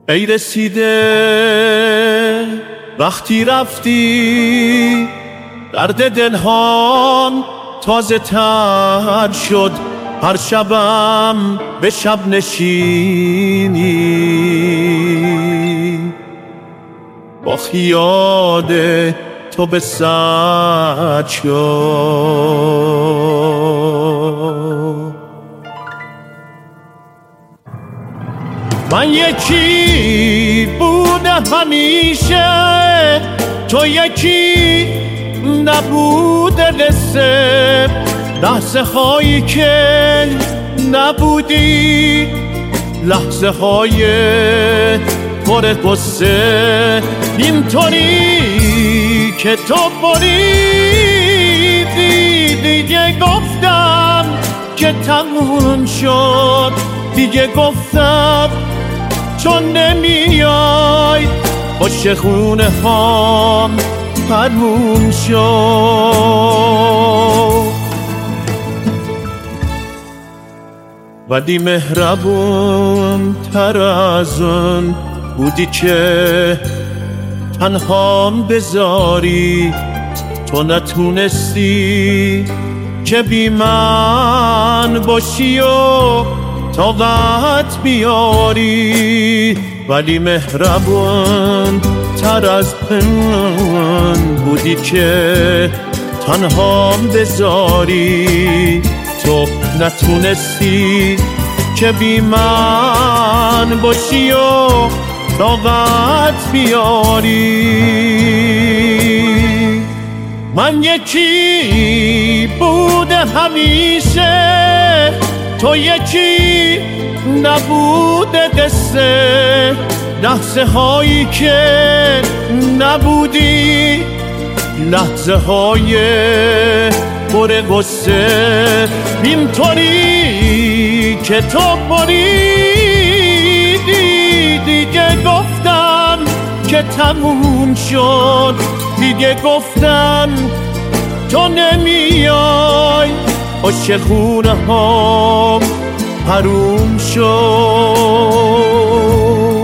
ای رسیده وقتی رفتی درد دلهام تازه تر شد، هر شبم به شب نشینی با خیال تو به سر شد. من یکی بوده همیشه، تو یکی نبوده قصه، لحظه هایی که نبودی، لحظه های پر قصه، اینطوری که تو بریدی دیگه گفتم که تموم شد، دیگه گفتم چون نمیای باشه خونه هام حروم شد. ولی مهربون تر از اون بودی که تنهام بذاری، تو نتونستی که بی من باشی و طاقت بیاری. ولی مهربون تر از اون بودی که تنهام بذاری، تو نتونستی که بی من باشی و طاقت بیاری. من یکی بوده همیشه، تو یکی نبوده قصه، لحظه هایی که نبودی، لحظه های پر قصه، اینطوری که تو بریدی دیگه گفتم که تموم شد، دیگه گفتم تو نمیای باشه خونه ها حروم شد.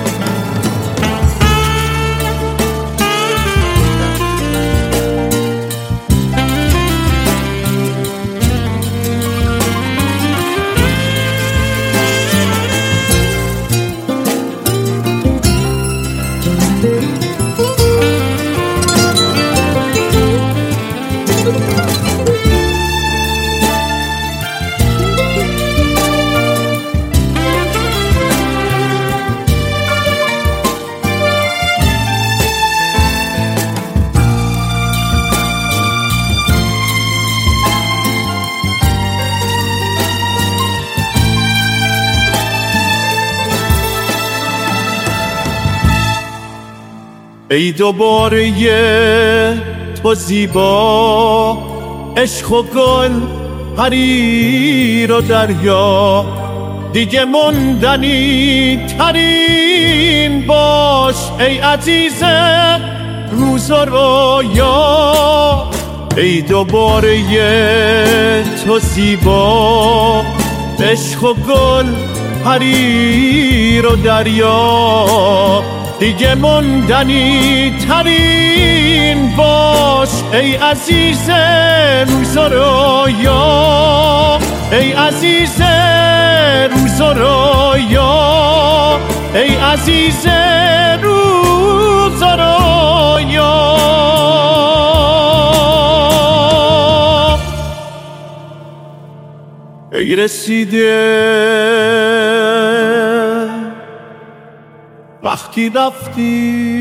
ای دوباره تو زیبا، عشق و گل، حریر و دریا، دیگه موندنی ترین باش ای عزیز روز و رویا. ای دوباره تو زیبا، عشق و گل، حریر و دریا، دیگه موندنی ترین باش ای عزیز روز و رویا، ای عزیز روز و رویا، ای عزیز روز و رویا. ای رسیده وقتی رفتی